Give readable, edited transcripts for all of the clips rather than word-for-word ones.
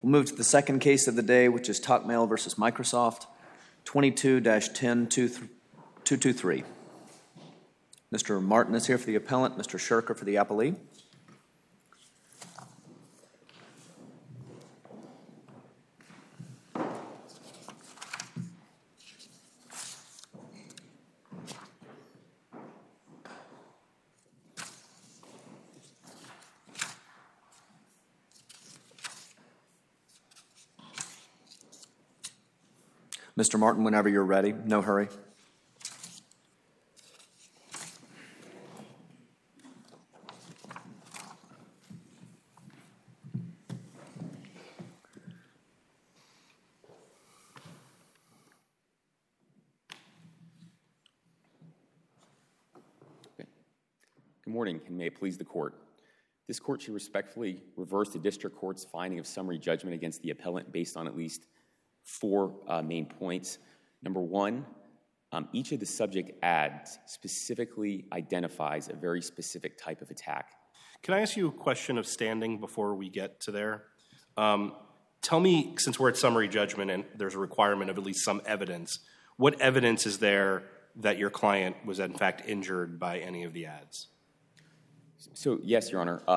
We'll move to the second case of the day, which is Talkmail versus Microsoft, 22-10223. Mr. Martin is here for the appellant, Mr. Shurker for the appellee. Mr. Martin, whenever you're ready, no hurry. Good morning, and may it please the court. This court should respectfully reverse the district court's finding of summary judgment against the appellant based on at least four main points. Number one, each of the subject ads specifically identifies a very specific type of attack. Can I ask you a question of standing before we get to there? Tell me, since we're at summary judgment and there's a requirement of at least some evidence, what evidence is there that your client was in fact injured by any of the ads? So yes, Your Honor.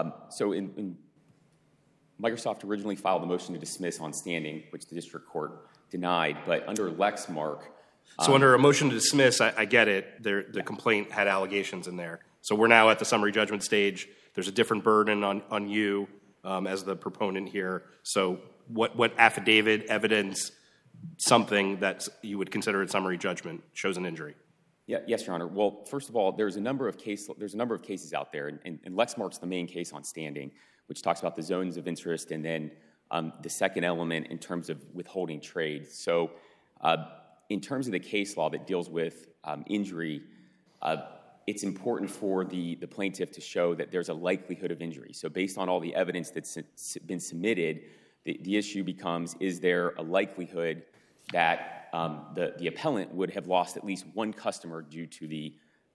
Microsoft originally filed a motion to dismiss on standing, which the district court denied, but under Lexmark. So under a motion to dismiss, I get it, the complaint had allegations in there. So we're now at the summary judgment stage. There's a different burden on you as the proponent here. So what affidavit, evidence, something that you would consider at summary judgment shows an injury? Yes, Your Honor. Well, first of all, there's a number of cases out there, and Lexmark's the main case on standing, which talks about the zones of interest, and then the second element in terms of withholding trade. So in terms of the case law that deals with injury, it's important for the plaintiff to show that there's a likelihood of injury. So based on all the evidence that's been submitted, the issue becomes, is there a likelihood that the appellant would have lost at least one customer due to the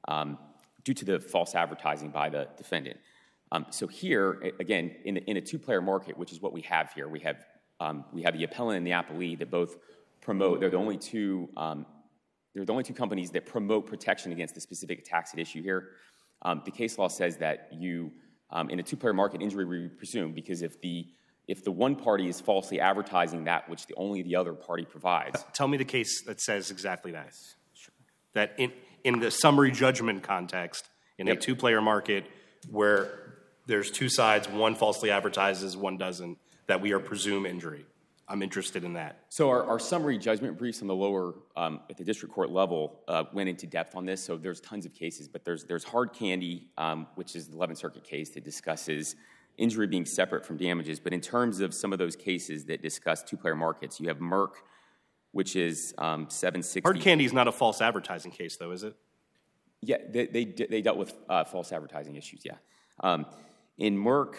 false advertising by the defendant? So here, again, in a two-player market, which is what we have here, we have the appellant and the appellee that both promote. They're the only two companies that promote protection against the specific attacks at issue here. The case law says that in a two-player market, injury will be presumed because if the one party is falsely advertising that which only the other party provides. Tell me the case that says exactly that. Sure. That in the summary judgment context, in a two-player market where there's two sides, one falsely advertises, one doesn't, that we are presumed injury. I'm interested in that. So our summary judgment briefs on the lower, at the district court level, went into depth on this. So there's tons of cases, but there's Hard Candy, which is the 11th Circuit case that discusses injury being separate from damages. But in terms of some of those cases that discuss two-player markets, you have Merck, which is 760. Hard Candy is not a false advertising case, though, is it? Yeah, they dealt with false advertising issues, yeah. In Merck,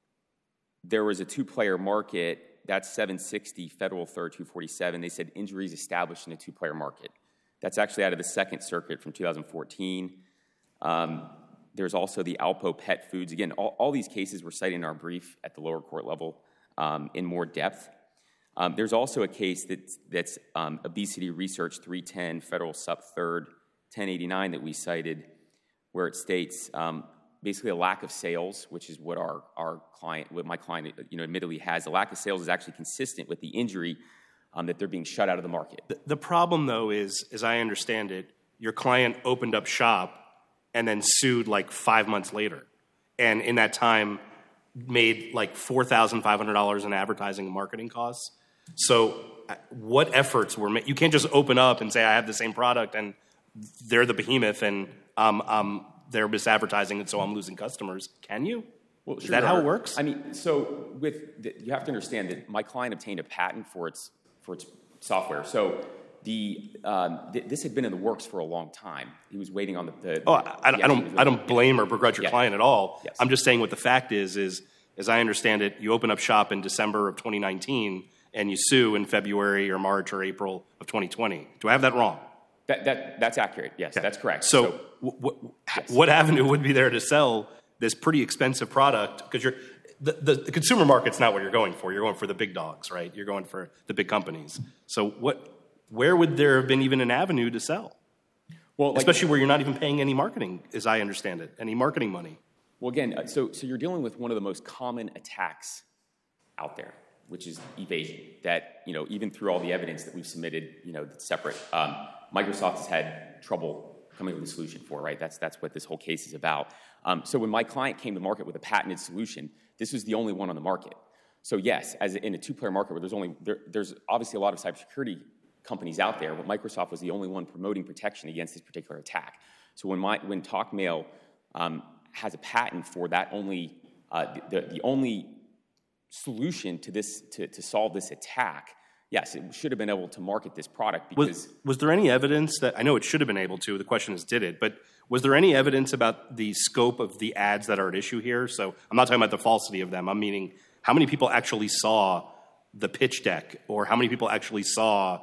there was a two-player market. That's 760 Federal 3rd 247. They said injuries established in a two-player market. That's actually out of the Second Circuit from 2014. There's also the Alpo Pet Foods. Again, all these cases were cited in our brief at the lower court level in more depth. There's also a case that's Obesity Research 310 Federal Sub 3rd 1089 that we cited, where it states basically a lack of sales, which is what my client, admittedly has. A lack of sales is actually consistent with the injury that they're being shut out of the market. The problem, though, is, as I understand it, your client opened up shop and then sued like 5 months later, and in that time made like $4,500 in advertising and marketing costs. So what efforts were made? You can't just open up and say, I have the same product, and they're the behemoth, and they're misadvertising, and so I'm losing customers. Can you? Well, is that how it works? I mean, so you have to understand that my client obtained a patent for its software. So this had been in the works for a long time. He was waiting on the. I don't blame or begrudge your client at all. Yes. I'm just saying what the fact is, as I understand it, you open up shop in December of 2019, and you sue in February or March or April of 2020. Do I have that wrong? That's accurate. Yes, that's correct. So what avenue would be there to sell this pretty expensive product? Because the consumer market's not what you're going for. You're going for the big dogs, right? You're going for the big companies. So where would there have been even an avenue to sell? Well, especially where you're not even paying any marketing, as I understand it, any marketing money. Well, again, so you're dealing with one of the most common attacks out there, which is evasion. That, even through all the evidence that we've submitted, that's separate, Microsoft has had trouble coming up with a solution for, right? That's what this whole case is about. So when my client came to market with a patented solution, this was the only one on the market. So yes, as in a two-player market where there's obviously a lot of cybersecurity companies out there, but Microsoft was the only one promoting protection against this particular attack. So when TalkMail has a patent for that only, the only solution to this to solve this attack, yes, it should have been able to market this product because... Was there any evidence that, I know it should have been able to, the question is did it, but was there any evidence about the scope of the ads that are at issue here? So I'm not talking about the falsity of them, I'm meaning how many people actually saw the pitch deck, or how many people actually saw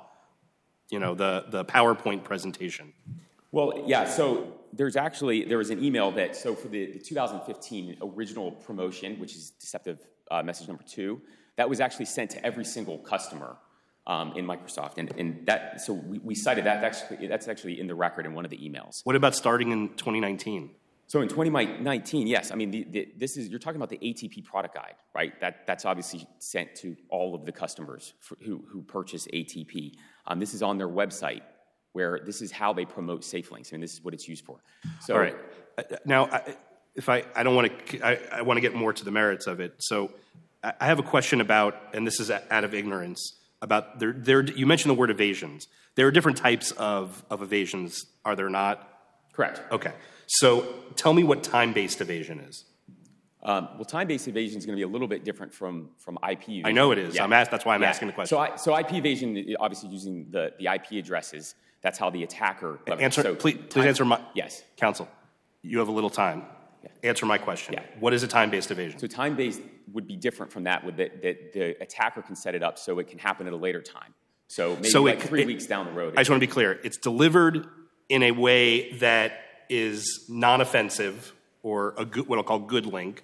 the PowerPoint presentation? Well, yeah, so there was an email that, so for the 2015 original promotion, which is deceptive message number 2, that was actually sent to every single customer in Microsoft. And that, so we cited that, that's actually in the record in one of the emails. What about starting in 2019? So in 2019, yes, I mean, you're talking about the ATP product guide, right? That's obviously sent to all of the customers who purchase ATP. This is on their website, where this is how they promote SafeLinks. I mean, this is what it's used for. So, all right. Now, I want to get more to the merits of it. So I have a question about, and this is out of ignorance, about you mentioned the word evasions. There are different types of evasions, are there not? Correct. Okay. So tell me what time-based evasion is. Well, time-based evasion is going to be a little bit different from IP evasion. I know it is. Yeah. That's why I'm asking the question. So IP evasion, obviously using the IP addresses, that's how the attacker... Please answer my... Yes. Counsel, you have a little time. Yeah. Answer my question. Yeah. What is a time-based evasion? So time-based would be different from that, that the attacker can set it up so it can happen at a later time. So maybe 3 weeks down the road. I just want to be clear. It's delivered in a way that is non-offensive, or what I'll call good link.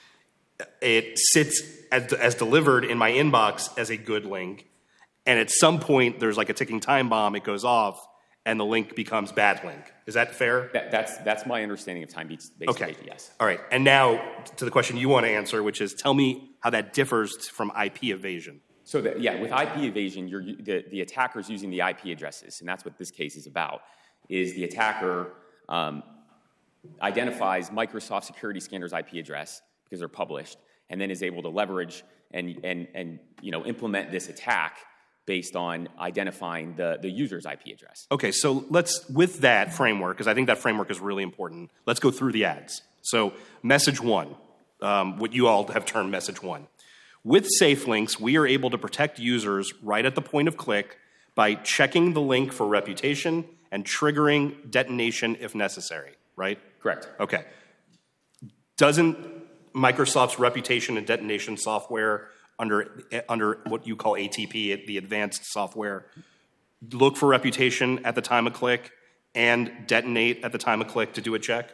It sits as delivered in my inbox as a good link, and at some point there's like a ticking time bomb, it goes off, and the link becomes bad link. Is that fair? That's my understanding of time-based evasion, yes. All right, and now to the question you want to answer, which is tell me how that differs from IP evasion. So with IP evasion, the attacker's using the IP addresses, and that's what this case is about, is the attacker identifies Microsoft Security Scanner's IP address, because they're published, and then is able to leverage and implement this attack based on identifying the user's IP address. Okay, so with that framework, because I think that framework is really important, let's go through the ads. So message 1, what you all have termed message 1. With SafeLinks, we are able to protect users right at the point of click by checking the link for reputation and triggering detonation if necessary, right? Correct. Okay. Doesn't Microsoft's reputation and detonation software under what you call ATP, the advanced software, look for reputation at the time of click and detonate at the time of click to do a check?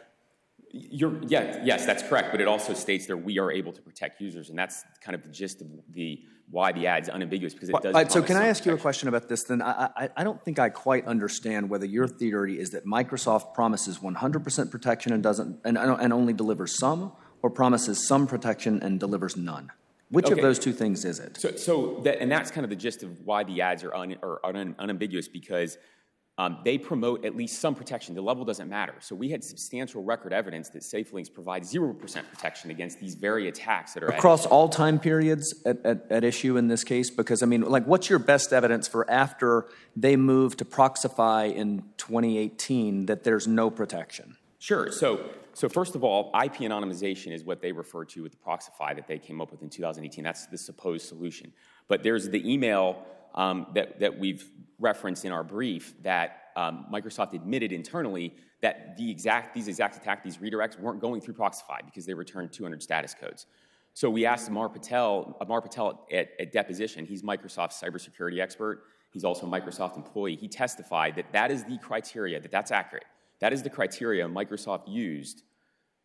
Yes, that's correct, but it also states that we are able to protect users, and that's kind of the gist of why the ad's unambiguous, because it does. So can I ask you a question about this then? I don't think I quite understand whether your theory is that Microsoft promises 100% protection and only delivers some, or promises some protection and delivers none. Which of those two things is it? And that's kind of the gist of why the ads are unambiguous, because they promote at least some protection. The level doesn't matter. So we had substantial record evidence that SafeLinks provides 0% protection against these very attacks that are across all time periods at issue in this case. Because I mean, what's your best evidence for after they moved to Proxify in 2018 that there's no protection? Sure. So first of all, IP anonymization is what they refer to with the Proxify that they came up with in 2018. That's the supposed solution. But there's the email that we've referenced in our brief that Microsoft admitted internally that these exact attacks, these redirects, weren't going through Proxify because they returned 200 status codes. So we asked Amar Patel at deposition. He's Microsoft's cybersecurity expert. He's also a Microsoft employee. He testified that is the criteria, that's accurate. That is the criteria Microsoft used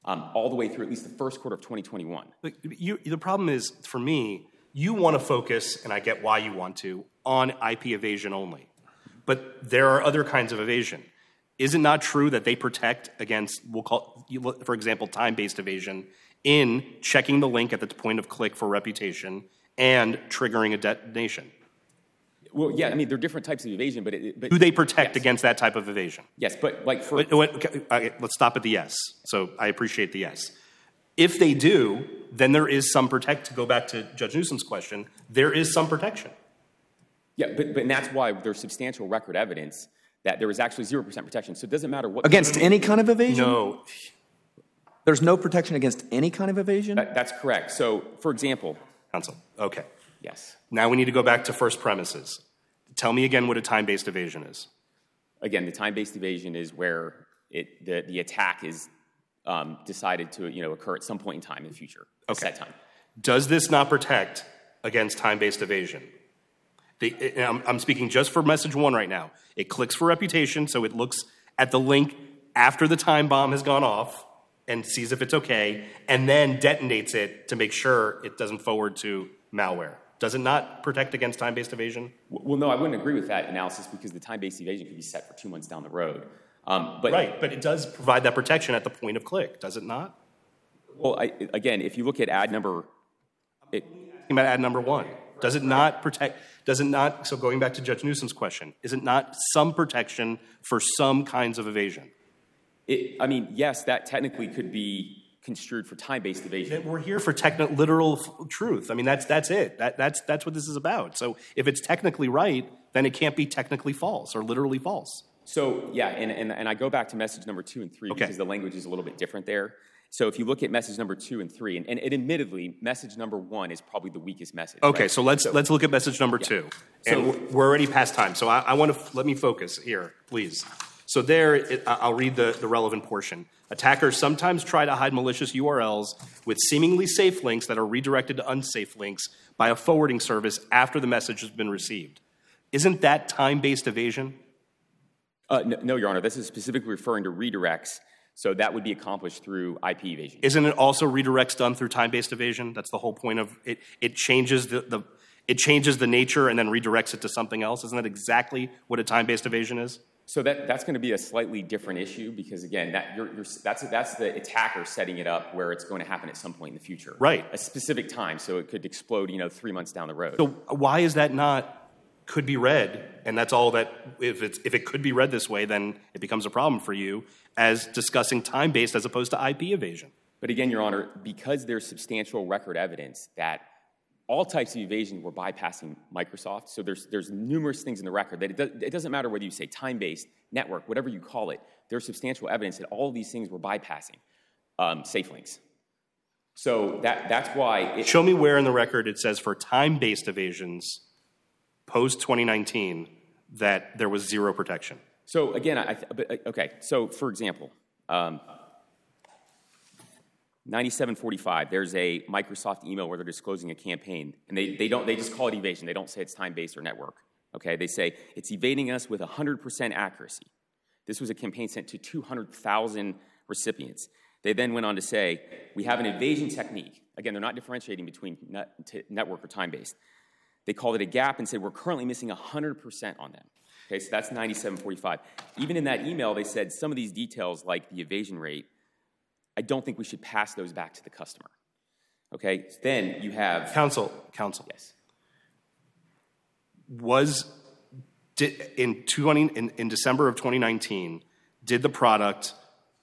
all the way through at least the first quarter of 2021. The problem is, for me, you want to focus, and I get why you want to, on IP evasion only. But there are other kinds of evasion. Is it not true that they protect against, we'll call, for example, time-based evasion in checking the link at the point of click for reputation and triggering a detonation? Well, yeah, I mean, there are different types of evasion, but do they protect against that type of evasion? Yes, but like for... Okay, let's stop at the yes. So I appreciate the yes. If they do, then there is some to go back to Judge Newsom's question, there is some protection. Yeah, but that's why there's substantial record evidence that there is actually 0% protection. So it doesn't matter what... Against any kind of evasion? No. There's no protection against any kind of evasion? That's correct. So, for example... Counsel, okay. Yes. Now we need to go back to first premises. Tell me again what a time-based evasion is. Again, the time-based evasion is where the attack is decided to occur at some point in time in the future, a set time. Does this not protect against time-based evasion? I'm speaking just for message 1 right now. It clicks for reputation, so it looks at the link after the time bomb has gone off and sees if it's okay, and then detonates it to make sure it doesn't forward to malware. Does it not protect against time-based evasion? Well, no, I wouldn't agree with that analysis because the time-based evasion could be set for 2 months down the road. But it does provide that protection at the point of click, does it not? Well, again, if you look at ad number... About ad number 1. Does it not protect, so going back to Judge Newsom's question, is it not some protection for some kinds of evasion? I mean, yes, that technically could be construed for time-based evasion. We're here for literal truth. I mean, that's it. That's what this is about. So if it's technically right, then it can't be technically false or literally false. So, yeah, and I go back to message number 2 and 3 because the language is a little bit different there. So if you look at message number 2 and 3, and admittedly, message number 1 is probably the weakest message. Okay, right? so let's look at message number 2. And we're already past time, so I want to let me focus here, please. So I'll read the relevant portion. Attackers sometimes try to hide malicious URLs with seemingly safe links that are redirected to unsafe links by a forwarding service after the message has been received. Isn't that time-based evasion? No, Your Honor. This is specifically referring to redirects. So that would be accomplished through IP evasion. Isn't it also redirects done through time-based evasion? That's the whole point of it. It changes it changes the nature and then redirects it to something else. Isn't that exactly what a time-based evasion is? So that's going to be a slightly different issue because again, that's the attacker setting it up where it's going to happen at some point in the future, right? A specific time, so it could explode, 3 months down the road. So why is that not? Could be read, and that's all that, if it could be read this way, then it becomes a problem for you as discussing time-based as opposed to IP evasion. But again, Your Honor, because there's substantial record evidence that all types of evasion were bypassing Microsoft, so there's numerous things in the record that it doesn't matter whether you say time-based, network, whatever you call it, there's substantial evidence that all of these things were bypassing safe links. So that's why... Show me where in the record it says for time-based evasions post-2019 that there was zero protection. So again, okay, so for example, 9745, there's a Microsoft email where they're disclosing a campaign, and they just call it evasion. They don't say it's time-based or network, okay? They say it's evading us with 100% accuracy. This was a campaign sent to 200,000 recipients. They then went on to say, we have an evasion technique. Again, they're not differentiating between network or time-based. They called it a gap and said, we're currently missing 100% on them. Okay, so that's 9745. Even in that email, they said some of these details, like the evasion rate, I don't think we should pass those back to the customer. Okay, then you have... Counsel. Yes. In December of 2019, did the product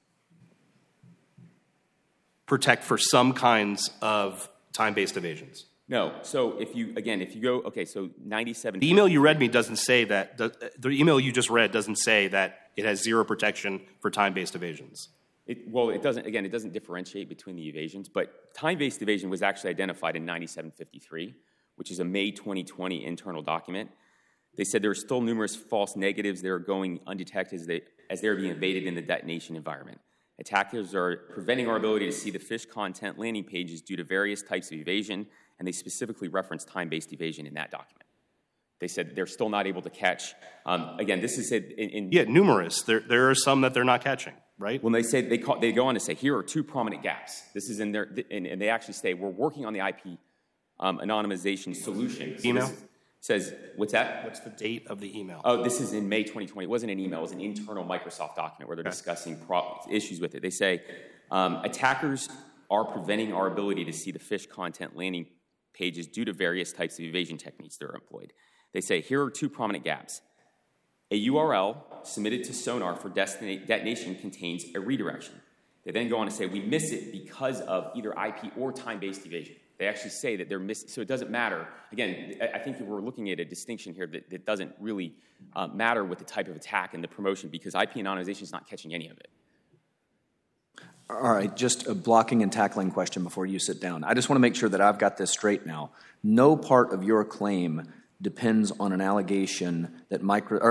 protect for some kinds of time-based evasions? No. So if you go, okay, so 97... The email you read me doesn't say that, the email you just read doesn't say that it has zero protection for time-based evasions. It doesn't differentiate between the evasions, but time-based evasion was actually identified in 9753, which is a May 2020 internal document. They said there are still numerous false negatives that are going undetected as they are being evaded in the detonation environment. Attackers are preventing our ability to see the phish content landing pages due to various types of evasion, and they specifically referenced time-based evasion in that document. They said they're still not able to catch. Again, this is in... Yeah, numerous. There are some that they're not catching. right? When they say they go on to say, here are two prominent gaps. This is in there, and they actually say we're working on the IP anonymization solution. So email says what's that? What's the date of the email? Oh, this is in May 2020. It wasn't an email; it was an internal Microsoft document where they're discussing issues with it. They say attackers are preventing our ability to see the phish content landing pages due to various types of evasion techniques that are employed. They say here are two prominent gaps. A URL submitted to Sonar for detonation contains a redirection. They then go on to say we miss it because of either IP or time-based evasion. They actually say that they're missing, so it doesn't matter. Again, I think we're looking at a distinction here that doesn't really matter with the type of attack and the promotion because IP anonymization is not catching any of it. All right, just a blocking and tackling question before you sit down. I just want to make sure that I've got this straight now. No part of your claim depends on an allegation that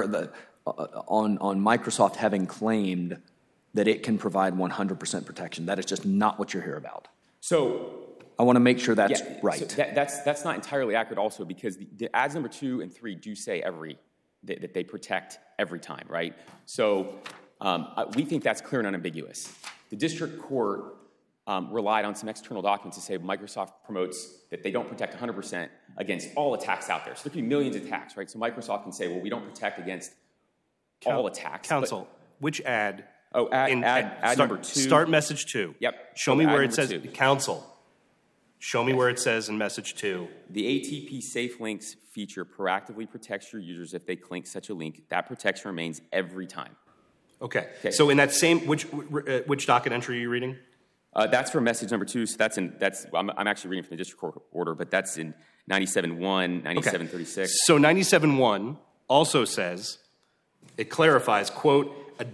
on Microsoft having claimed that it can provide 100% protection. That is just not what you're here about. So I want to make sure that's right. So that's not entirely accurate also because the ads number 2 and 3 do say that they protect every time, right? So we think that's clear and unambiguous. The district court relied on some external documents to say Microsoft promotes that they don't protect 100% against all attacks out there. So there could be millions of attacks, right? So Microsoft can say, well, we don't protect against all attacks. Counsel, which ad? Oh, ad number 2. Start message 2. Yep. Show me where it says, 2. Counsel, show me where it says in message 2. The ATP Safe Links feature proactively protects your users if they click such a link. That protection remains every time. Okay. So in that same, which docket entry are you reading? That's for message number 2. So I'm actually reading from the district court order, but that's in 97.1, 97.36. Okay. So 97.1 also says, it clarifies, quote,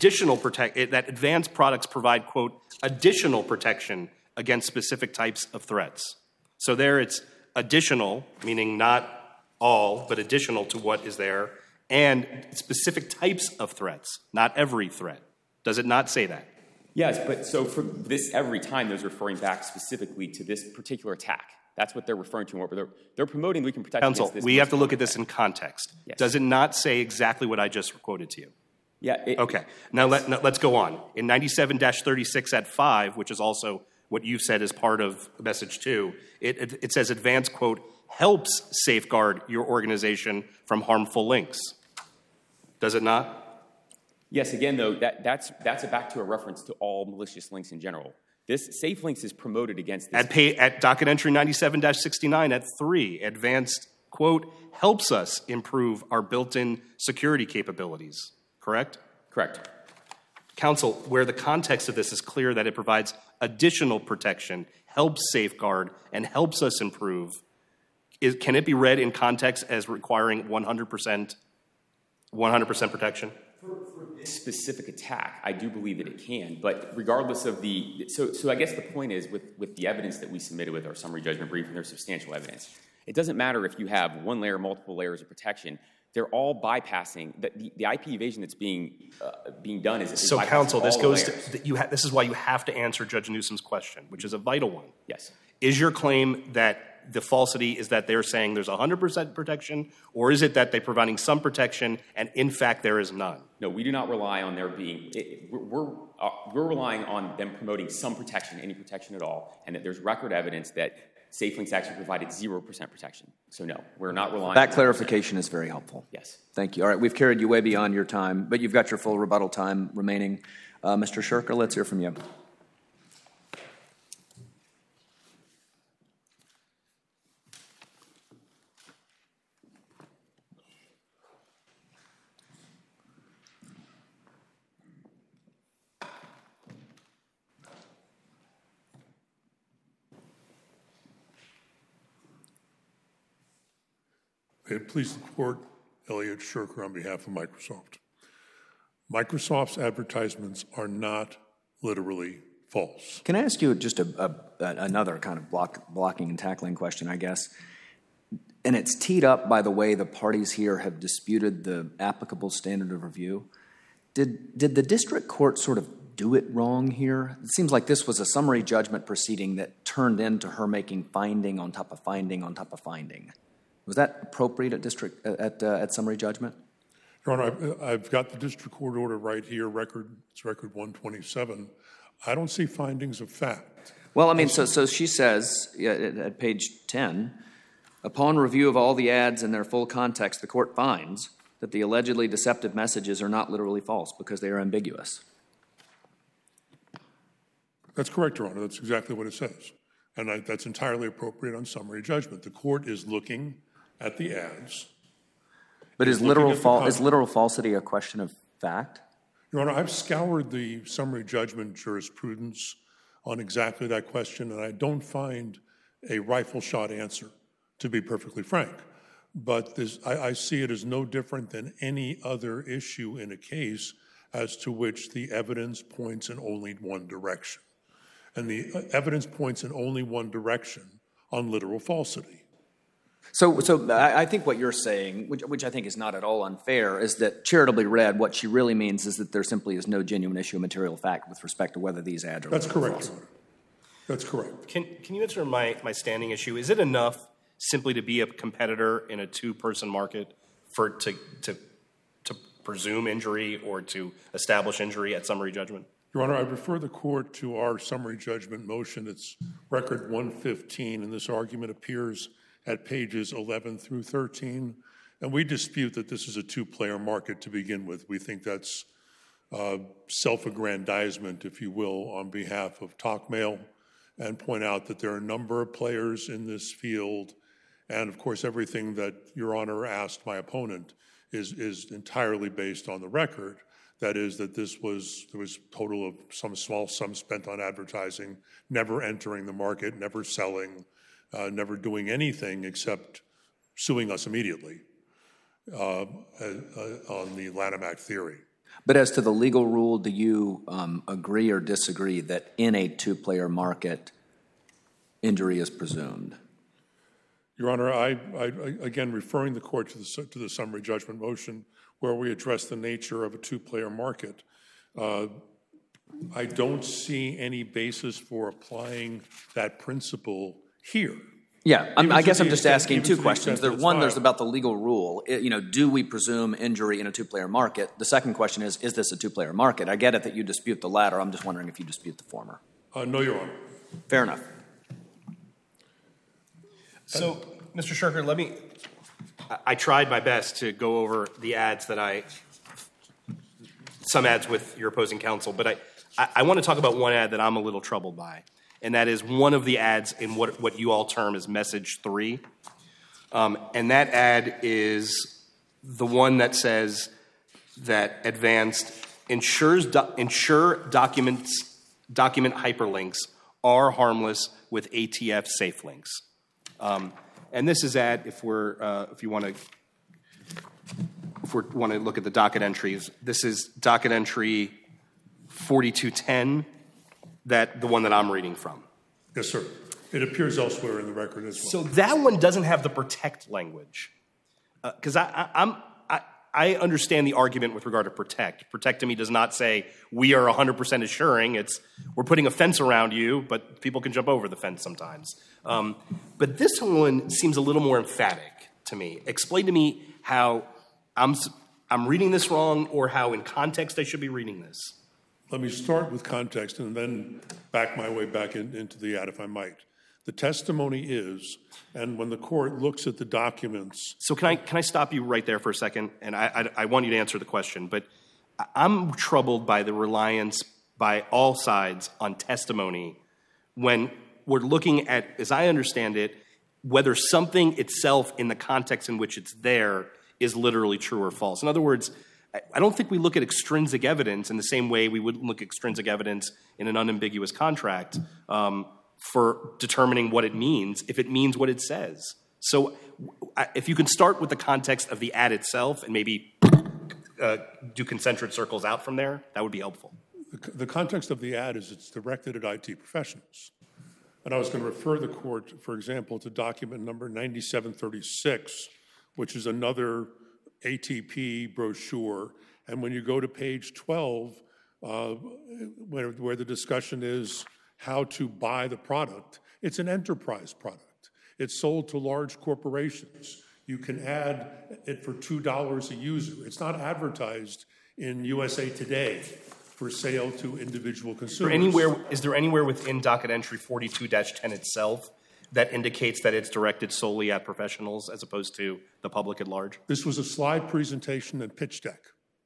that advanced products provide, quote, additional protection against specific types of threats. So there it's additional, meaning not all, but additional to what is there, and specific types of threats, not every threat. Does it not say that? Yes, but so for this every time, those referring back specifically to this particular attack. That's what they're referring to. They're promoting we can protect Counsel, against this. we have to look at this in context. Yes. Does it not say exactly what I just quoted to you? Yeah. Okay. Now let's go on. In 97-36 at 5, which is also what you said is part of message 2, it says advanced, quote, helps safeguard your organization from harmful links. Does it not? Yes, again, though, that's back to a reference to all malicious links in general. This Safe Links is promoted against this. At docket entry 97-69 at 3, advanced, quote, helps us improve our built-in security capabilities. Correct? Correct. Counsel, where the context of this is clear that it provides additional protection, helps safeguard, and helps us improve, can it be read in context as requiring 100% protection? For this specific attack, I do believe that it can, but regardless of so I guess the point is with the evidence that we submitted with our summary judgment brief, and there's substantial evidence, it doesn't matter if you have one layer, multiple layers of protection. They're all bypassing the IP evasion that's being done. Is so, counsel, this goes layers. to this is why you have to answer Judge Newsom's question, which is a vital one. Yes. Is your claim that the falsity is that they're saying there's 100% protection, or is it that they're providing some protection and in fact there is none? No, we do not rely on there being. We're relying on them promoting some protection, any protection at all, and that there's record evidence that SafeLinks actually provided 0% protection. So no, we're not relying. That clarification is very helpful. Yes. Thank you. All right, we've carried you way beyond your time, but you've got your full rebuttal time remaining. Mr. Shurker, let's hear from you. May it please the Court, Elliot Shurker on behalf of Microsoft. Microsoft's advertisements are not literally false. Can I ask you just another kind of blocking and tackling question, I guess? And it's teed up by the way the parties here have disputed the applicable standard of review. Did the district court sort of do it wrong here? It seems like this was a summary judgment proceeding that turned into her making finding on top of finding on top of finding. Was that appropriate at summary judgment? Your Honor, I've got the district court order right here, it's record 127. I don't see findings of fact. Well, I mean, so she says at page 10, upon review of all the ads in their full context, the court finds that the allegedly deceptive messages are not literally false because they are ambiguous. That's correct, Your Honor. That's exactly what it says. And that's entirely appropriate on summary judgment. The court is looking at the ads. But is literal falsity a question of fact? Your Honor, I've scoured the summary judgment jurisprudence on exactly that question, and I don't find a rifle shot answer, to be perfectly frank. But I see it as no different than any other issue in a case as to which the evidence points in only one direction. And the evidence points in only one direction on literal falsity. So I think what you're saying, which I think is not at all unfair, is that charitably read, what she really means is that there simply is no genuine issue of material fact with respect to whether these ads are That's correct, false. Your Honor. That's correct. Can you answer my standing issue? Is it enough simply to be a competitor in a two-person market to presume injury or to establish injury at summary judgment? Your Honor, I refer the court to our summary judgment motion. It's record 115, and this argument appears at pages 11 through 13. And we dispute that this is a two-player market to begin with. We think that's self-aggrandizement, if you will, on behalf of Talkmail, and point out that there are a number of players in this field. And, of course, everything that Your Honor asked my opponent is entirely based on the record. That is, that there was a total of some small sum spent on advertising, never entering the market, never selling, never doing anything except suing us immediately on the Lanham Act theory. But as to the legal rule, do you agree or disagree that in a two-player market, injury is presumed? Your Honor, I again, referring the court to the summary judgment motion where we address the nature of a two-player market, I don't see any basis for applying that principle here. Yeah, I guess I'm just asking two questions. One, there's about the legal rule. Do we presume injury in a two-player market? The second question is this a two-player market? I get it that you dispute the latter. I'm just wondering if you dispute the former. No, Your Honor. Fair enough. So, Mr. Shurker, I tried my best to go over the ads some ads with your opposing counsel, but I want to talk about one ad that I'm a little troubled by. And that is one of the ads in what you all term as message 3. And that ad is the one that says that Advanced ensure document hyperlinks are harmless with ATF safe links. And this is at, if you want to look at the docket entries, this is docket entry 4210. The one that I'm reading from. Yes, sir. It appears elsewhere in the record as well. So that one doesn't have the protect language. Because I understand the argument with regard to protect. Protect to me does not say we are 100% assuring. We're putting a fence around you, but people can jump over the fence sometimes. But this one seems a little more emphatic to me. Explain to me how I'm reading this wrong or how in context I should be reading this. Let me start with context and then back my way back into the ad, if I might. The testimony is, and when the court looks at the documents... So can I stop you right there for a second? And I want you to answer the question. But I'm troubled by the reliance by all sides on testimony when we're looking at, as I understand it, whether something itself in the context in which it's there is literally true or false. In other words, I don't think we look at extrinsic evidence in the same way we would look at extrinsic evidence in an unambiguous contract for determining what it means, if it means what it says. So if you can start with the context of the ad itself and maybe do concentric circles out from there, that would be helpful. The context of the ad is it's directed at IT professionals. And I was going to refer the court, for example, to document number 9736, which is another ATP brochure, and when you go to page 12, where the discussion is how to buy the product, it's an enterprise product. It's sold to large corporations. You can add it for $2 a user. It's not advertised in USA Today for sale to individual consumers. Is there anywhere within docket entry 42-10 itself that indicates that it's directed solely at professionals as opposed to the public at large? This was a slide presentation and pitch deck.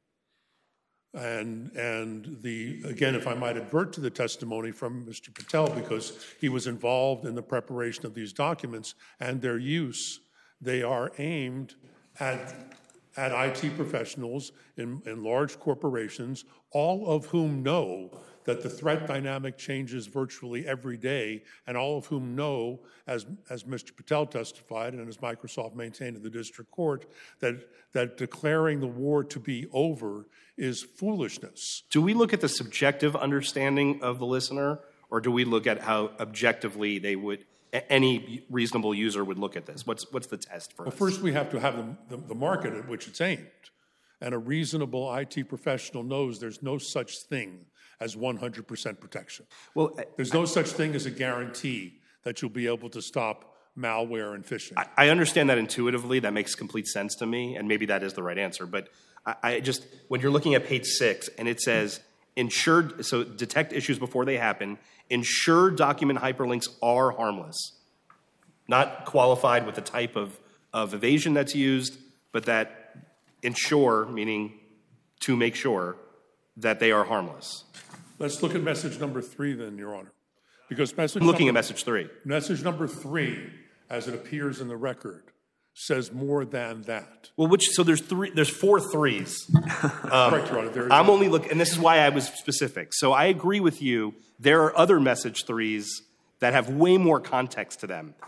And again, if I might advert to the testimony from Mr. Patel, because he was involved in the preparation of these documents and their use, they are aimed at IT professionals in large corporations, all of whom know that the threat dynamic changes virtually every day, and all of whom know, as Mr. Patel testified and as Microsoft maintained in the district court, that declaring the war to be over is foolishness. Do we look at the subjective understanding of the listener, or do we look at how objectively any reasonable user would look at this? What's the test for us? Well, first we have to have the market at which it's aimed. And a reasonable IT professional knows there's no such thing as 100% protection. Well, there's no such thing as a guarantee that you'll be able to stop malware and phishing. I understand that intuitively. That makes complete sense to me, and maybe that is the right answer. But I just, when you're looking at page 6, and it says, ensured, so detect issues before they happen, ensure document hyperlinks are harmless. Not qualified with the type of evasion that's used, but that ensure, meaning to make sure, that they are harmless. Let's look at message number 3 then, Your Honor. Because I'm looking at message 3. Message number 3, as it appears in the record, says more than that. Well, so there's 4 threes. Correct, Your Honor. I'm only looking, and this is why I was specific. So I agree with you. There are other message 3s that have way more context to them.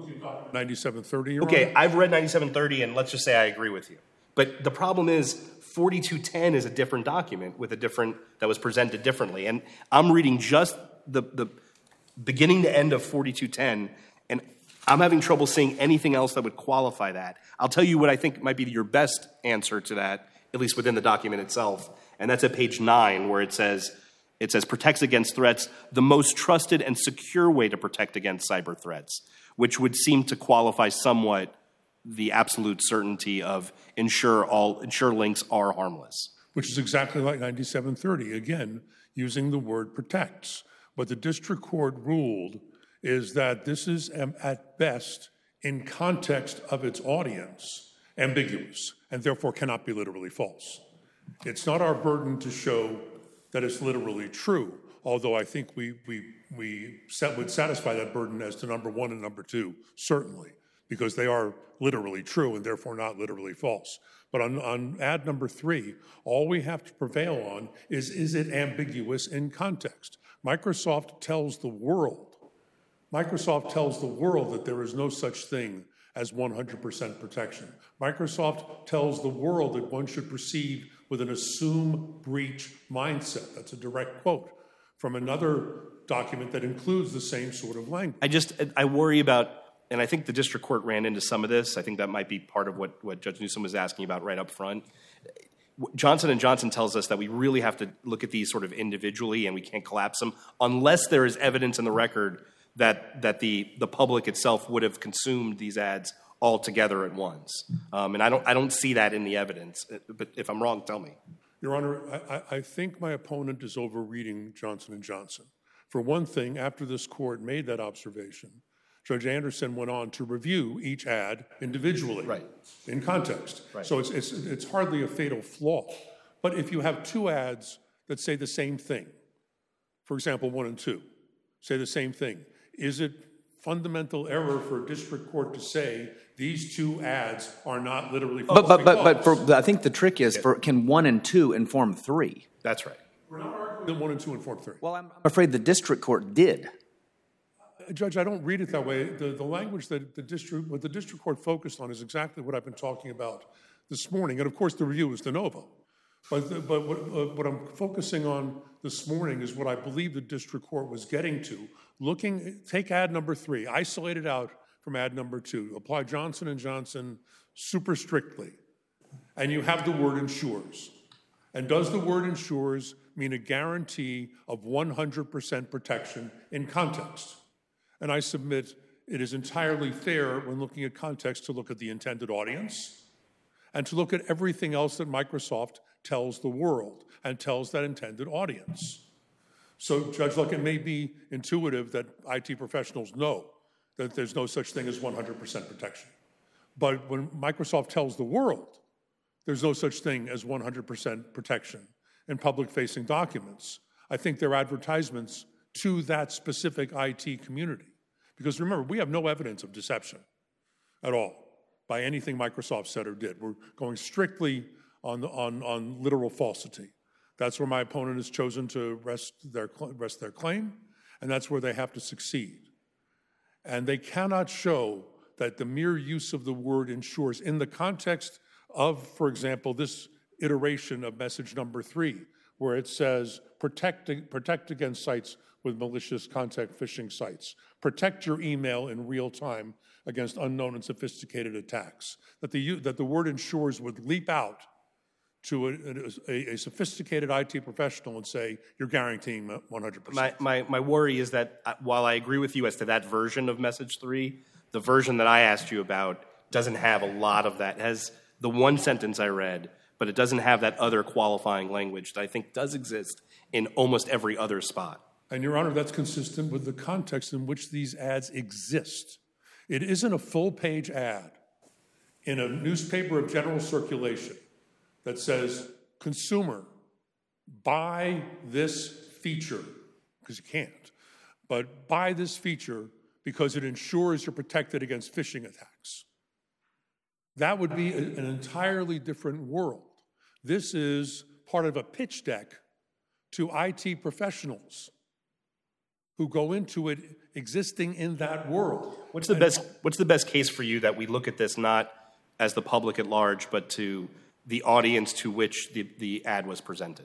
9730, Your Okay, Honor? I've read 9730, and let's just say I agree with you. But the problem is 4210 is a different document that was presented differently. And I'm reading just the beginning to end of 4210, and I'm having trouble seeing anything else that would qualify that. I'll tell you what I think might be your best answer to that, at least within the document itself, and that's at page 9, where it says protects against threats, the most trusted and secure way to protect against cyber threats, which would seem to qualify somewhat the absolute certainty of ensure links are harmless. Which is exactly like 9730, again, using the word protects. What the district court ruled is that this is, at best, in context of its audience, ambiguous, and therefore cannot be literally false. It's not our burden to show that it's literally true, although I think we would satisfy that burden as to number 1 and number 2, certainly, because they are literally true and therefore not literally false. But on ad number 3, all we have to prevail on is it ambiguous in context? Microsoft tells the world that there is no such thing as 100% protection. Microsoft tells the world that one should proceed with an assume breach mindset. That's a direct quote from another document that includes the same sort of language. I worry about, and I think the district court ran into some of this. I think that might be part of what Judge Newsom was asking about right up front. Johnson & Johnson tells us that we really have to look at these sort of individually and we can't collapse them unless there is evidence in the record that the public itself would have consumed these ads all together at once. And I don't see that in the evidence. But if I'm wrong, tell me. Your Honor, I think my opponent is overreading Johnson & Johnson. For one thing, after this court made that observation, Judge Anderson went on to review each ad individually, right, in context. Right. So it's hardly a fatal flaw. But if you have 2 ads that say the same thing, for example, 1 and 2, say the same thing, is it fundamental error for a district court to say these 2 ads are not literally false? But I think the trick is, can 1 and 2 inform 3? That's right. We're not arguing that 1 and 2 inform 3. Well, I'm afraid the district court did. Judge, I don't read it that way. The language that the district court focused on is exactly what I've been talking about this morning. And of course, the review is de novo. But what I'm focusing on this morning is what I believe the district court was getting to. Take ad number 3, isolate it out from ad number 2, apply Johnson & Johnson super strictly, and you have the word ensures. And does the word ensures mean a guarantee of 100% protection in context? And I submit it is entirely fair when looking at context to look at the intended audience and to look at everything else that Microsoft tells the world and tells that intended audience. So, Judge Luck, it may be intuitive that IT professionals know that there's no such thing as 100% protection. But when Microsoft tells the world there's no such thing as 100% protection in public-facing documents, I think they're advertisements to that specific IT community. Because remember, we have no evidence of deception at all by anything Microsoft said or did. We're going strictly on literal falsity. That's where my opponent has chosen to rest their claim, and that's where they have to succeed. And they cannot show that the mere use of the word ensures, in the context of, for example, this iteration of message number 3, where it says, protect against sites with malicious contact phishing sites. Protect your email in real time against unknown and sophisticated attacks. That the word ensures would leap out to a sophisticated IT professional and say, you're guaranteeing 100%. My worry is that while I agree with you as to that version of message 3, the version that I asked you about doesn't have a lot of that. It has the one sentence I read, but it doesn't have that other qualifying language that I think does exist in almost every other spot. And, Your Honor, that's consistent with the context in which these ads exist. It isn't a full-page ad in a newspaper of general circulation that says, consumer, buy this feature, because you can't, but buy this feature because it ensures you're protected against phishing attacks. That would be an entirely different world. This is part of a pitch deck to IT professionals who go into it existing in that world. What's the best case for you that we look at this not as the public at large, but to the audience to which the ad was presented?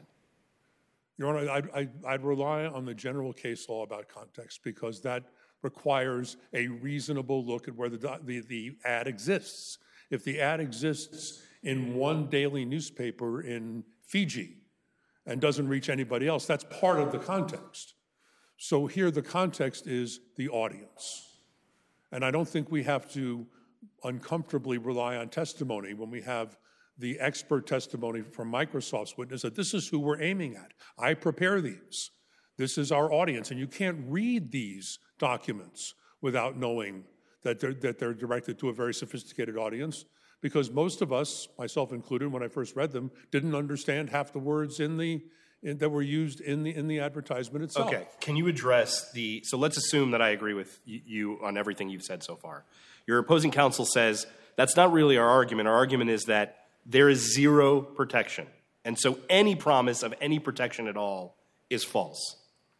Your Honor, I'd rely on the general case law about context, because that requires a reasonable look at where the ad exists. If the ad exists in one daily newspaper in Fiji and doesn't reach anybody else, that's part of the context. So here the context is the audience. And I don't think we have to uncomfortably rely on testimony when we have the expert testimony from Microsoft's witness that this is who we're aiming at. I prepare these. This is our audience. And you can't read these documents without knowing that they're directed to a very sophisticated audience, because most of us, myself included, when I first read them, didn't understand half the words that were used in the advertisement itself. Okay, can you address so let's assume that I agree with you on everything you've said so far. Your opposing counsel says that's not really our argument. Our argument is that there is zero protection. And so any promise of any protection at all is false.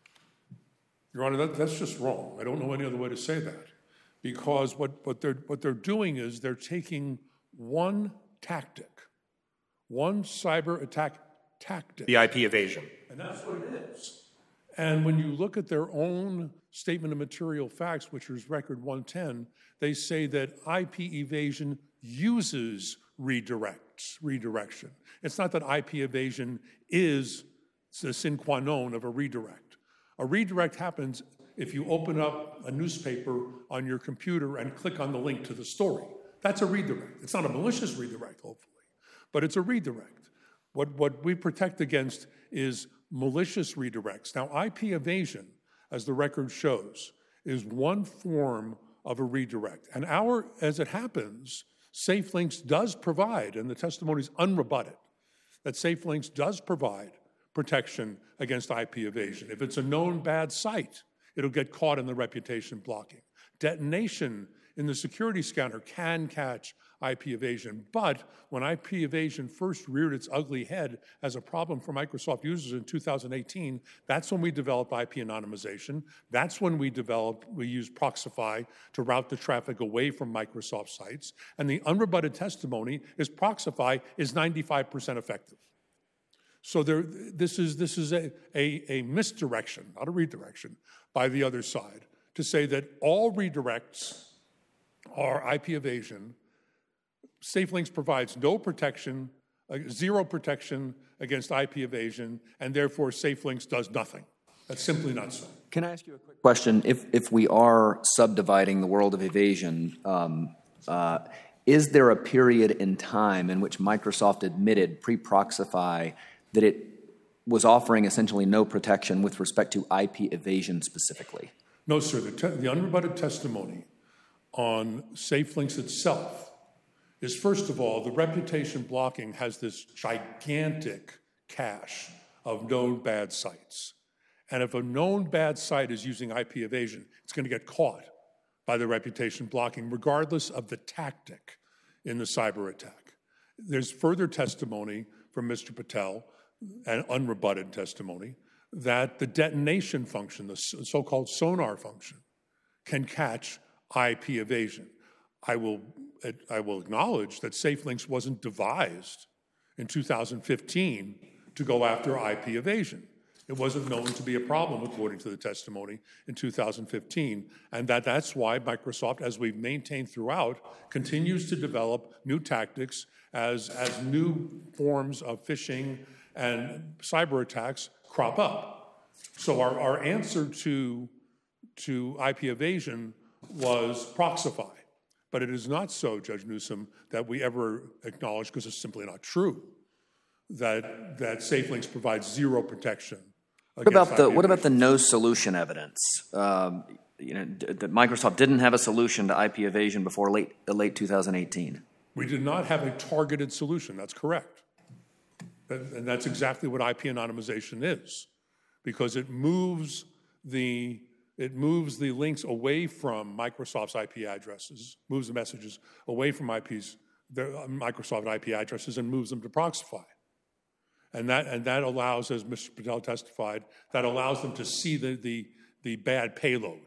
Your Honor, that's just wrong. I don't know any other way to say that. Because what they're doing is they're taking one tactic, one cyber attack tactic. The IP evasion. And that's what it is. And when you look at their own statement of material facts, which is Record 110, they say that IP evasion uses redirection. It's not that IP evasion is the sine qua non of a redirect. A redirect happens if you open up a newspaper on your computer and click on the link to the story. That's a redirect. It's not a malicious redirect, hopefully, but it's a redirect. What we protect against is malicious redirects. Now, IP evasion, as the record shows, is one form of a redirect. And as it happens, SafeLinks does provide, and the testimony is unrebutted, that SafeLinks does provide protection against IP evasion. If it's a known bad site, it'll get caught in the reputation blocking. Detonation in the security scanner can catch IP evasion, but when IP evasion first reared its ugly head as a problem for Microsoft users in 2018, that's when we developed IP anonymization. That's when we used Proxify to route the traffic away from Microsoft sites. And the unrebutted testimony is Proxify is 95% effective. So this is a misdirection, not a redirection, by the other side to say that all redirects are IP evasion. SafeLinks provides no protection, zero protection against IP evasion, and therefore SafeLinks does nothing. That's simply not so. Can I ask you a quick question? If we are subdividing the world of evasion, is there a period in time in which Microsoft admitted pre-Proxify that it was offering essentially no protection with respect to IP evasion specifically? No, sir. The unrebutted testimony on SafeLinks itself is, first of all, the reputation blocking has this gigantic cache of known bad sites. And if a known bad site is using IP evasion, it's going to get caught by the reputation blocking, regardless of the tactic in the cyber attack. There's further testimony from Mr. Patel, and unrebutted testimony, that the detonation function, the so-called sonar function, can catch IP evasion. I will acknowledge that SafeLinks wasn't devised in 2015 to go after IP evasion. It wasn't known to be a problem, according to the testimony, in 2015, and that's why Microsoft, as we've maintained throughout, continues to develop new tactics as new forms of phishing and cyber attacks crop up. So our answer to IP evasion was Proxify. But it is not so, Judge Newsom, that we ever acknowledge, because it's simply not true, that SafeLinks provides zero protection. What about the no solution evidence? That Microsoft didn't have a solution to IP evasion before late 2018. We did not have a targeted solution. That's correct, and that's exactly what IP anonymization is, because it moves the links away from Microsoft's IP addresses, moves the messages away from Microsoft IP addresses, and moves them to Proxify. And that allows, as Mr. Patel testified, that allows them to see the bad payload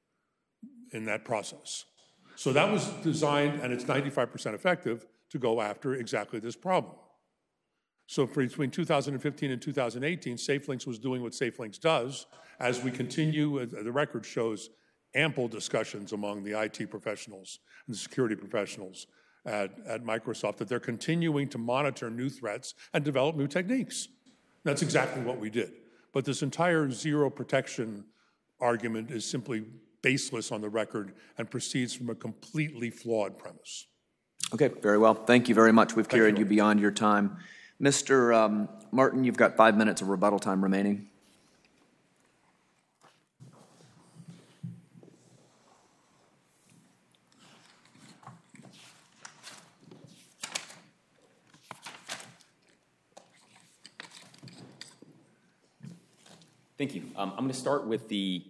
in that process. So that was designed, and it's 95% effective, to go after exactly this problem. So between 2015 and 2018, SafeLinks was doing what SafeLinks does. As we continue, the record shows ample discussions among the IT professionals and the security professionals at Microsoft that they're continuing to monitor new threats and develop new techniques. That's exactly what we did. But this entire zero protection argument is simply baseless on the record and proceeds from a completely flawed premise. Okay, very well. Thank you very much. We've carried you beyond your time. Mr. Martin, you've got 5 minutes of rebuttal time remaining. Thank you. I'm going to start with the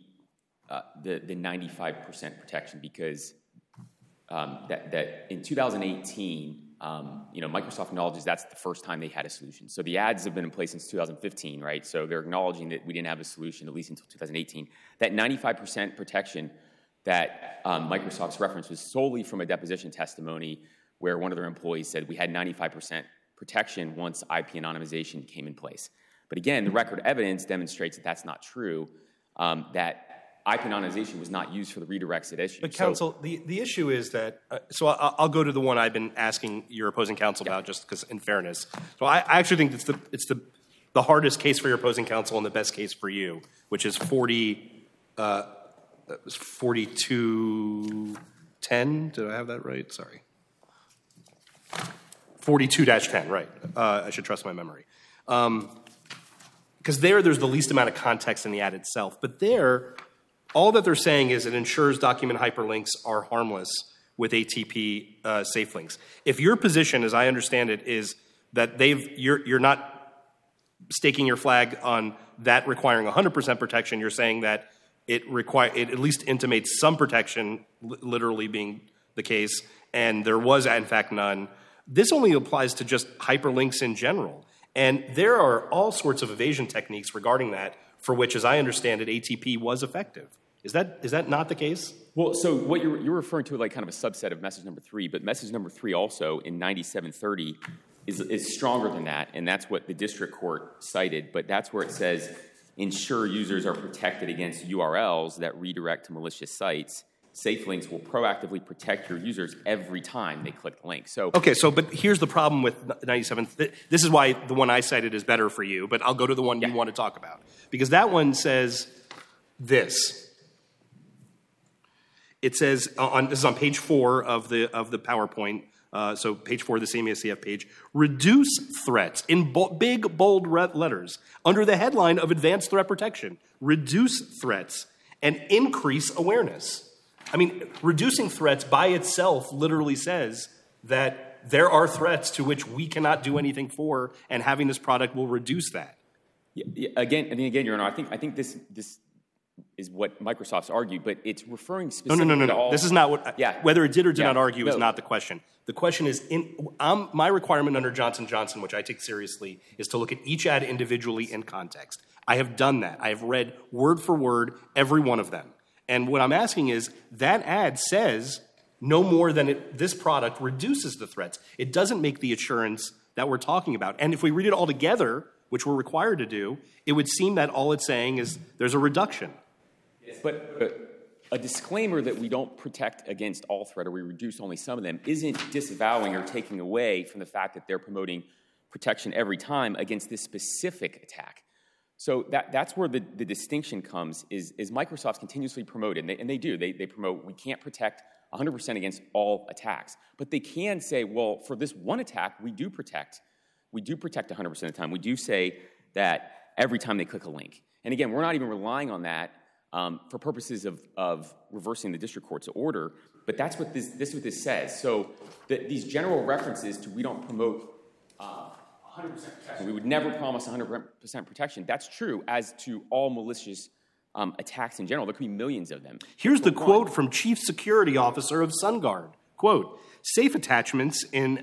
95% protection, because that in 2018, Microsoft acknowledges that's the first time they had a solution. So the ads have been in place since 2015, right? So they're acknowledging that we didn't have a solution at least until 2018. That 95% protection that Microsoft's reference was solely from a deposition testimony where one of their employees said we had 95% protection once IP anonymization came in place. But again, the record evidence demonstrates that that's not true, that IP anonymization was not used for the redirects at issue. But counsel, the issue is that, so I'll go to the one I've been asking your opposing counsel about, just because in fairness. So I actually think it's the hardest case for your opposing counsel and the best case for you, which is 4210. Did I have that right? Sorry. 42-10, right. I should trust my memory. Because there's the least amount of context in the ad itself. But there, all that they're saying is it ensures document hyperlinks are harmless with ATP SafeLinks. If your position, as I understand it, is that you're not staking your flag on that requiring 100% protection, you're saying that it at least intimates some protection, literally being the case, and there was, in fact, none. This only applies to just hyperlinks in general. And there are all sorts of evasion techniques regarding that for which, as I understand it, ATP was effective. Is that not the case? Well, so what you're referring to, like kind of a subset of message number 3, but message number 3 also in 9730 is stronger than that, and that's what the district court cited. But that's where it says ensure users are protected against URLs that redirect to malicious sites SafeLinks will proactively protect your users every time they click the link. So Okay, but here's the problem with 97. This is why the one I cited is better for you, but I'll go to the one you want to talk about. Because that one says this. It says, this is on page 4 of the PowerPoint, so page 4 of the same ACF page, reduce threats in big, bold letters under the headline of advanced threat protection. Reduce threats and increase awareness. I mean, reducing threats by itself literally says that there are threats to which we cannot do anything for, and having this product will reduce that. Again, Your Honor, I think this is what Microsoft's argued, but it's referring specifically to all. This is not what. Whether it did or did not argue is not the question. The question is, my requirement under Johnson & Johnson, which I take seriously, is to look at each ad individually in context. I have done that. I have read word for word every one of them. And what I'm asking is, that ad says no more than this product reduces the threats. It doesn't make the assurance that we're talking about. And if we read it all together, which we're required to do, it would seem that all it's saying is there's a reduction. But a disclaimer that we don't protect against all threat or we reduce only some of them isn't disavowing or taking away from the fact that they're promoting protection every time against this specific attack. So that's where the distinction comes, is Microsoft's continuously promoted, and they do. They promote we can't protect 100% against all attacks. But they can say, well, for this one attack, we do protect 100% of the time. We do say that every time they click a link. And again, we're not even relying on that for purposes of reversing the district court's order, but that's what this says. So these general references to we don't promote 100% protection. We would never promise 100% protection. That's true as to all malicious attacks in general. There could be millions of them. Here's the quote from Chief Security Officer of SunGard. Quote, safe attachments in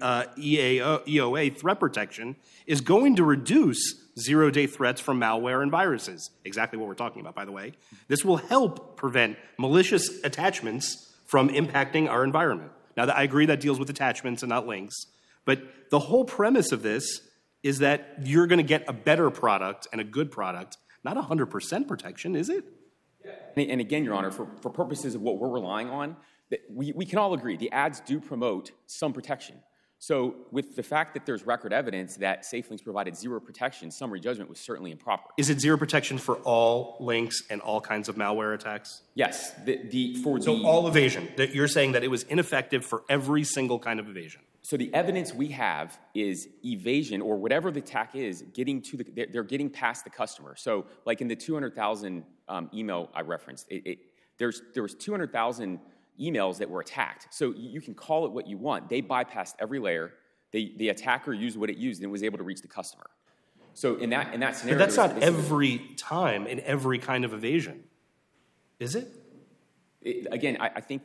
EOA threat protection is going to reduce zero-day threats from malware and viruses. Exactly what we're talking about, by the way. This will help prevent malicious attachments from impacting our environment. Now, I agree that deals with attachments and not links, but the whole premise of this is that you're going to get a better product and a good product, not 100% protection, is it? And again, Your Honor, for purposes of what we're relying on, we can all agree the ads do promote some protection. So with the fact that there's record evidence that SafeLinks provided zero protection, summary judgment was certainly improper. Is it zero protection for all links and all kinds of malware attacks? Yes. All evasion. You're saying that it was ineffective for every single kind of evasion. So the evidence we have is evasion, or whatever the attack is, they're getting past the customer. So like in the 200,000 email I referenced, there was 200,000 emails that were attacked. So you can call it what you want. They bypassed every layer. The attacker used what it used and was able to reach the customer. So in that scenario, but that's not every time in every kind of evasion, is it? Again, I think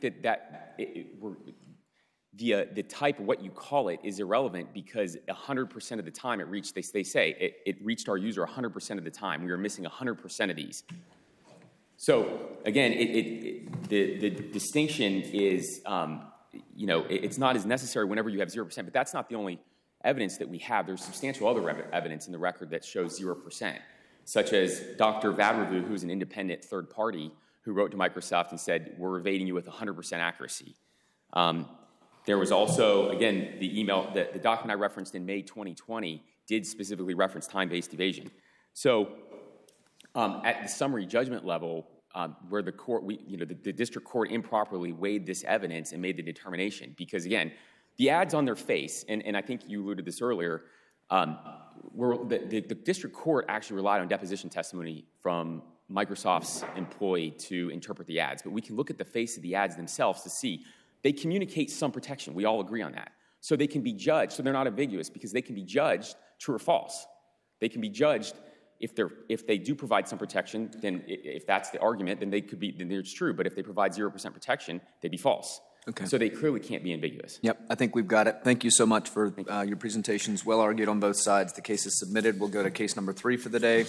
the type of what you call it is irrelevant because 100% of the time it reached. They say it reached our user 100% of the time. We were missing 100% of these. So again, the distinction is, it's not as necessary whenever you have 0%, but that's not the only evidence that we have. There's substantial other evidence in the record that shows 0%, such as Dr. Vadrevu, who's an independent third party, who wrote to Microsoft and said, we're evading you with 100% accuracy. There was also, again, the email, the document I referenced in May 2020 did specifically reference time-based evasion. So at the summary judgment level, where the court, the district court improperly weighed this evidence and made the determination, because again, the ads on their face, and I think you alluded to this earlier, the district court actually relied on deposition testimony from Microsoft's employee to interpret the ads, but we can look at the face of the ads themselves to see they communicate some protection. We all agree on that. So they can be judged, so they're not ambiguous, because they can be judged true or false. They can be judged if they do provide some protection, then if that's the argument, then it's true. But if they provide 0% protection, they'd be false. Okay. So they clearly can't be ambiguous. Yep, I think we've got it. Thank you so much for your presentations. Well argued on both sides. The case is submitted. We'll go to case number 3 for the day.